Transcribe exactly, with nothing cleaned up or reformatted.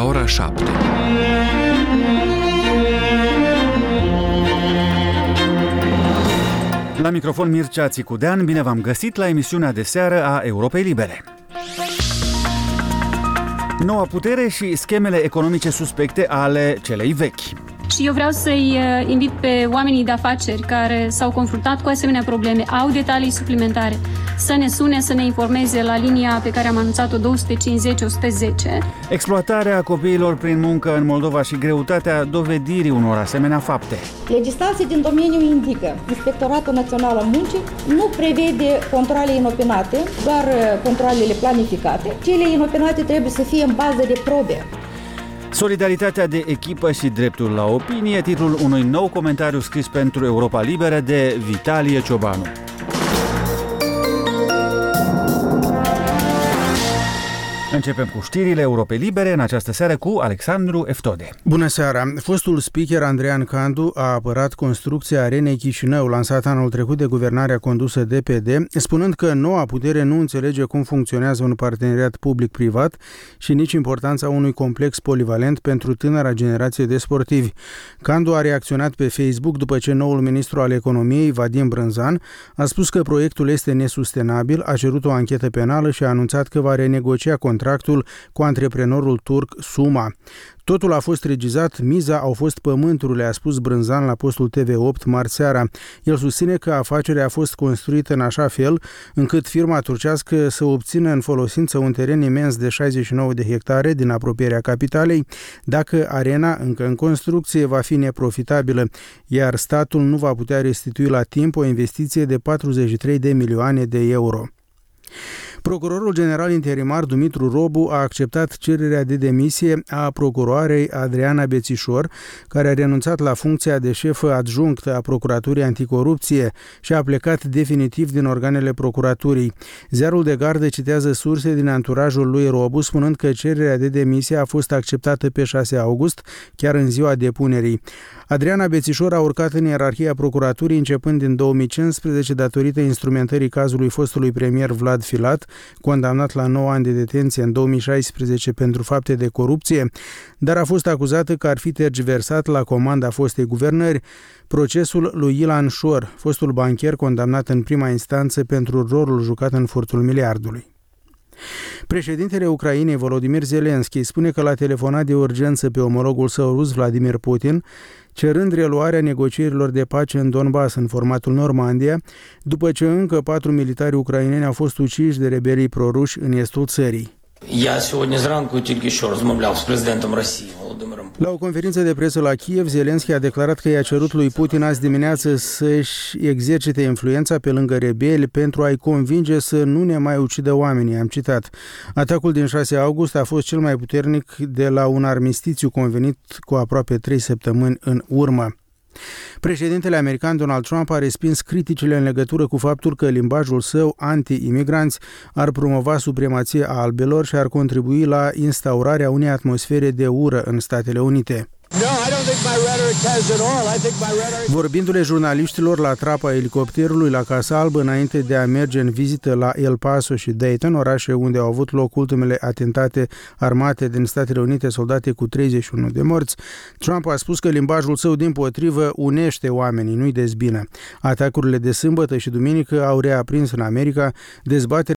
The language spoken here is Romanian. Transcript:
ora șapte. La microfon Mircea Țicudean, bine v-am găsit la emisiunea de seară a Europei Libere. Noua putere și schemele economice suspecte ale celei vechi. Și eu vreau să-i invit pe oamenii de afaceri care s-au confruntat cu asemenea probleme, au detalii suplimentare, să ne sune, să ne informeze la linia pe care am anunțat-o două sute cincizeci o sută zece. Exploatarea copiilor prin muncă în Moldova și greutatea dovedirii unor asemenea fapte. Legislația din domeniu indică: Inspectoratul Național al Muncii nu prevede controale inopinate, doar controalele planificate. Cele inopinate trebuie să fie în bază de probe. Solidaritatea de echipă și dreptul la opinie, titlul unui nou comentariu scris pentru Europa Liberă de Vitalie Ciobanu. Începem cu știrile Europei Libere în această seară cu Alexandru Eftode. Bună seara! Fostul speaker Andrean Candu a apărat construcția Arenei Chișinău, lansată anul trecut de guvernarea condusă de P D, spunând că noua putere nu înțelege cum funcționează un parteneriat public-privat și nici importanța unui complex polivalent pentru tânăra generație de sportivi. Candu a reacționat pe Facebook după ce noul ministru al economiei, Vadim Brânzan, a spus că proiectul este nesustenabil, a cerut o anchetă penală și a anunțat că va renegocia contractul cu antreprenorul turc Suma. Totul a fost regizat, miza au fost pământurile, a spus Brânzan la postul T V opt marți seara. El susține că afacerea a fost construită în așa fel încât firma turcească să obțină în folosință un teren imens de șaizeci și nouă de hectare din apropierea capitalei, dacă arena, încă în construcție, va fi neprofitabilă, iar statul nu va putea restitui la timp o investiție de patruzeci și trei de milioane de euro. Procurorul general interimar Dumitru Robu a acceptat cererea de demisie a procurorei Adriana Bețișor, care a renunțat la funcția de șefă adjunctă a Procuraturii Anticorupție și a plecat definitiv din organele procuraturii. Ziarul de gardă citează surse din anturajul lui Robu, spunând că cererea de demisie a fost acceptată pe șase august, chiar în ziua depunerii. Adriana Bețișor a urcat în ierarhia procuraturii începând din două mii cincisprezece datorită instrumentării cazului fostului premier Vlad Filat, condamnat la nouă ani de detenție în două mii șaisprezece pentru fapte de corupție, dar a fost acuzată că ar fi tergiversat la comanda fostei guvernări procesul lui Ilan Șor, fostul bancher condamnat în prima instanță pentru rolul jucat în furtul miliardului. Președintele Ucrainei, Volodymyr Zelensky, spune că l-a telefonat de urgență pe omologul său rus, Vladimir Putin, cerând reluarea negocierilor de pace în Donbass în formatul Normandia, după ce încă patru militari ucraineni au fost uciși de rebelii proruși în estul țării. La o conferință de presă la Kiev, Zelensky a declarat că i-a cerut lui Putin azi dimineață să-și exercite influența pe lângă rebeli pentru a-i convinge să nu ne mai ucidă oamenii, am citat. Atacul din șase august a fost cel mai puternic de la un armistițiu convenit cu aproape trei săptămâni în urmă. Președintele american Donald Trump a respins criticile în legătură cu faptul că limbajul său anti-imigranți ar promova supremația albelor și ar contribui la instaurarea unei atmosfere de ură în Statele Unite. Vorbindu-le jurnaliștilor la trapa elicopterului la Casa Albă înainte de a merge în vizită la El Paso și Dayton, orașe unde au avut loc ultimele atentate armate din Statele Unite soldate cu treizeci și unu de morți, Trump a spus că limbajul său dimpotrivă unește oamenii, nu-i dezbină. Atacurile de sâmbătă și duminică au reaprins în America dezbaterea